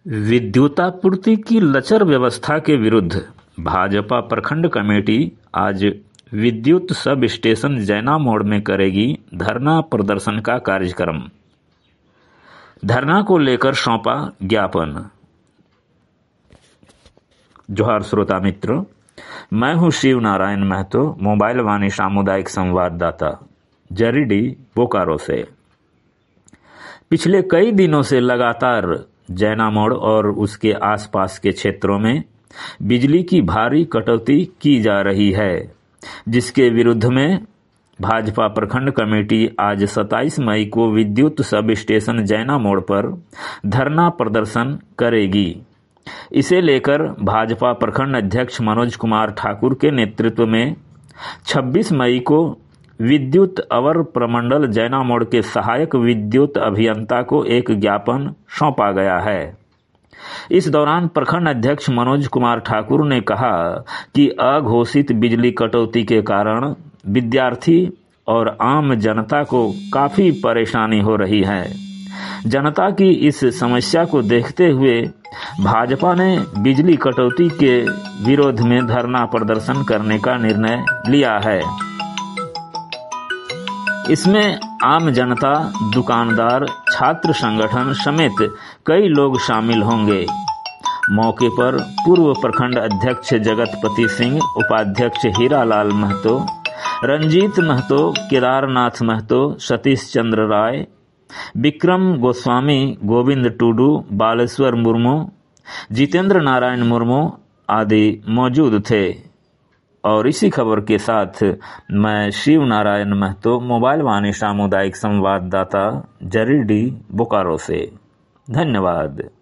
विद्युतापूर्ति की लचर व्यवस्था के विरुद्ध भाजपा प्रखंड कमेटी आज विद्युत सब स्टेशन जैना मोड़ में करेगी धरना प्रदर्शन का कार्यक्रम। धरना को लेकर सौंपा ज्ञापन। जोहार श्रोता मित्रों, मैं हूं शिव नारायण महतो, मोबाइल वाणी सामुदायिक संवाददाता, जरीडी बोकारो से। पिछले कई दिनों से लगातार जैना मोड़ और उसके आसपास के क्षेत्रों में बिजली की भारी कटौती की जा रही है, जिसके विरुद्ध में भाजपा प्रखंड कमेटी आज 27 मई को विद्युत सब स्टेशन जैना मोड़ पर धरना प्रदर्शन करेगी। इसे लेकर भाजपा प्रखंड अध्यक्ष मनोज कुमार ठाकुर के नेतृत्व में 26 मई को विद्युत अवर प्रमंडल जैना मोड़ के सहायक विद्युत अभियंता को एक ज्ञापन सौंपा गया है। इस दौरान प्रखंड अध्यक्ष मनोज कुमार ठाकुर ने कहा कि अघोषित बिजली कटौती के कारण विद्यार्थी और आम जनता को काफी परेशानी हो रही है। जनता की इस समस्या को देखते हुए भाजपा ने बिजली कटौती के विरोध में धरना प्रदर्शन करने का निर्णय लिया है। इसमें आम जनता, दुकानदार, छात्र संगठन समेत कई लोग शामिल होंगे। मौके पर पूर्व प्रखंड अध्यक्ष जगतपति सिंह, उपाध्यक्ष हीरालाल महतो, रंजीत महतो, केदारनाथ महतो, सतीश चंद्र राय, विक्रम गोस्वामी, गोविंद टूडू, बालेश्वर मुर्मू, जितेंद्र नारायण मुर्मू आदि मौजूद थे। और इसी खबर के साथ मैं शिव नारायण महतो, मोबाइल वाणी सामुदायिक संवाददाता, जरीडी बोकारो से। धन्यवाद।